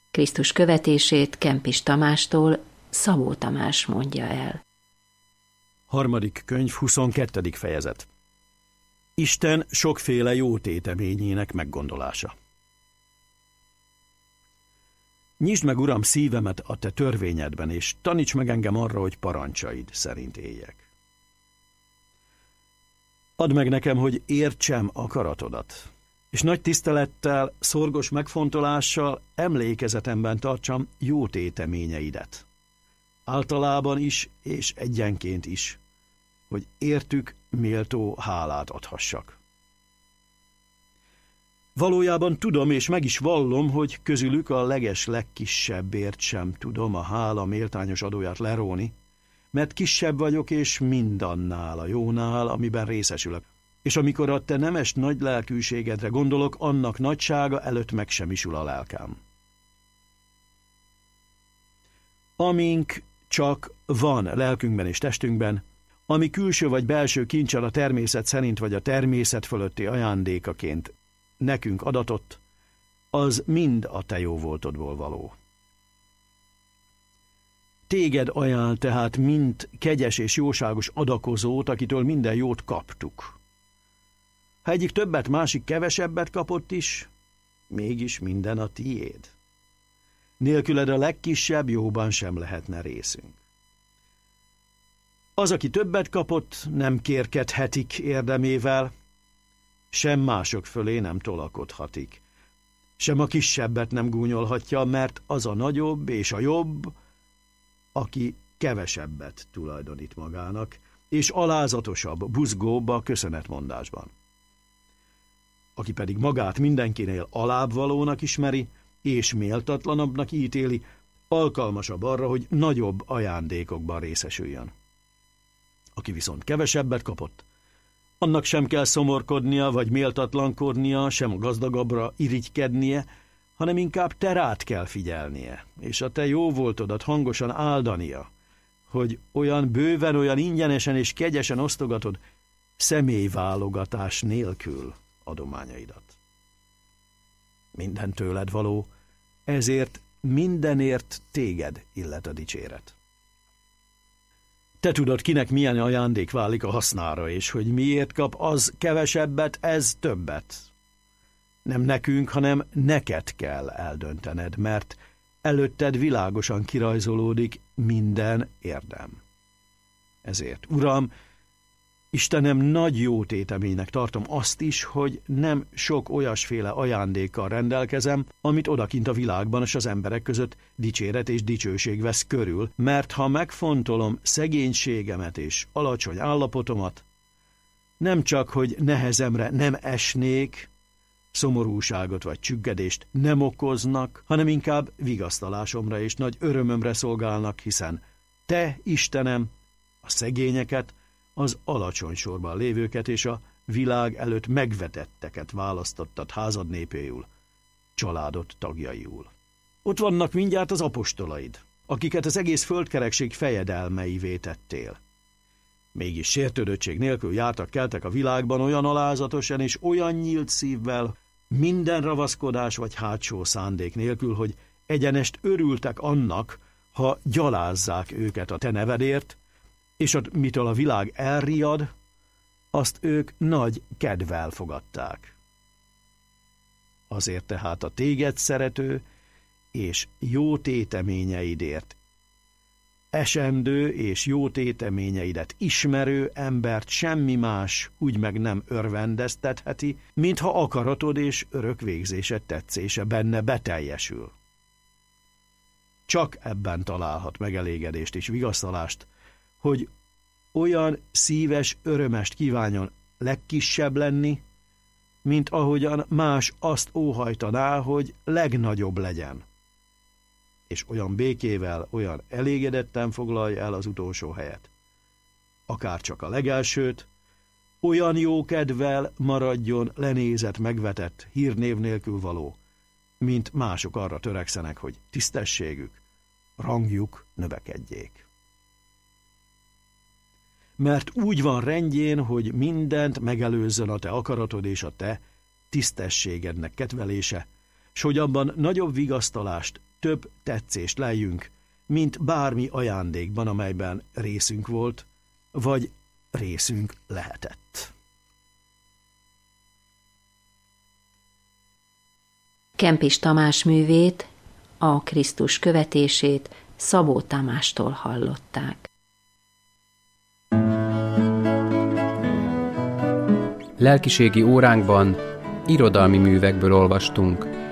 Krisztus követését Kempis Tamástól Szabó Tamás mondja el. 3. könyv, 22. fejezet. Isten sokféle jó téteményének meggondolása. Nyisd meg, Uram, szívemet a te törvényedben, és taníts meg engem arra, hogy parancsaid szerint éljek. Add meg nekem, hogy értsem akaratodat, és nagy tisztelettel, szorgos megfontolással emlékezetemben tartsam jó téteményeidet. Általában is és egyenként is, hogy értük méltó hálát adhassak. Valójában tudom, és meg is vallom, hogy közülük a legkisebbért sem tudom a hála méltányos adóját leróni, mert kisebb vagyok, és mindannál a jónál, amiben részesülök. És amikor a te nemes nagy lelkűségedre gondolok, annak nagysága előtt megsemmisül a lelkem. Amink csak van lelkünkben és testünkben, ami külső vagy belső kincsel a természet szerint vagy a természet fölötti ajándékaként nekünk adatott, az mind a te jó voltodból való. Téged ajánl tehát mind kegyes és jóságos adakozót, akitől minden jót kaptuk. Ha egyik többet, másik kevesebbet kapott is, mégis minden a tiéd. Nélküled a legkisebb jóban sem lehetne részünk. Az, aki többet kapott, nem kérkedhetik érdemével, sem mások fölé nem tolakodhatik. Sem a kisebbet nem gúnyolhatja, mert az a nagyobb és a jobb, aki kevesebbet tulajdonít magának, és alázatosabb, buzgóbb a köszönetmondásban. Aki pedig magát mindenkinél alábbvalónak ismeri, és méltatlanabbnak ítéli, alkalmasabb arra, hogy nagyobb ajándékokban részesüljön. Aki viszont kevesebbet kapott, annak sem kell szomorkodnia, vagy méltatlankodnia, sem a gazdagabbra irigykednie, hanem inkább te rád kell figyelnie, és a te jó voltodat hangosan áldania, hogy olyan bőven, olyan ingyenesen és kegyesen osztogatod, személyválogatás nélkül adományaidat. Minden tőled való, ezért mindenért téged illet a dicséret. Te tudod, kinek milyen ajándék válik a hasznára, és hogy miért kap az kevesebbet, ez többet. Nem nekünk, hanem neked kell eldöntened, mert előtted világosan kirajzolódik minden érdem. Ezért, Uram, Istenem, nagy jó téteménynek tartom azt is, hogy nem sok olyasféle ajándékkal rendelkezem, amit odakint a világban és az emberek között dicséret és dicsőség vesz körül, mert ha megfontolom szegénységemet és alacsony állapotomat, nem csak, hogy nehezemre nem esnék, szomorúságot vagy csüggedést nem okoznak, hanem inkább vigasztalásomra és nagy örömömre szolgálnak, hiszen te, Istenem, a szegényeket, az alacsony sorban lévőket és a világ előtt megvetetteket választottad házad népéül, családod tagjaiul. Ott vannak mindjárt az apostolaid, akiket az egész földkerekség fejedelmeivé tettél. Mégis sértődöttség nélkül jártak, keltek a világban olyan alázatosan és olyan nyílt szívvel, minden ravaszkodás vagy hátsó szándék nélkül, hogy egyenest örültek annak, ha gyalázzák őket a te nevedért, és mitől a világ elriad, azt ők nagy kedvel fogadták. Azért tehát a téged szerető és jó téteményeidért esendő és jó téteményeidet ismerő embert semmi más úgy meg nem örvendeztetheti, mintha akaratod és örök végzésed tetszése benne beteljesül. Csak ebben találhat megelégedést és vigasztalást, hogy olyan szíves örömest kívánjon legkisebb lenni, mint ahogyan más azt óhajtaná, hogy legnagyobb legyen. És olyan békével, olyan elégedetten foglalja el az utolsó helyet. Akár csak a legelsőt, olyan jó kedvel maradjon lenézett, megvetett, hírnév nélkül való, mint mások arra törekszenek, hogy tisztességük, rangjuk növekedjék. Mert úgy van rendjén, hogy mindent megelőzzön a te akaratod és a te tisztességednek kedvelése, s hogy abban nagyobb vigasztalást több tetszést leljünk, mint bármi ajándékban, amelyben részünk volt, vagy részünk lehetett. Kempis Tamás művét, a Krisztus követését Szabó Tamástól hallották. Lelkiségi óránkban irodalmi művekből olvastunk.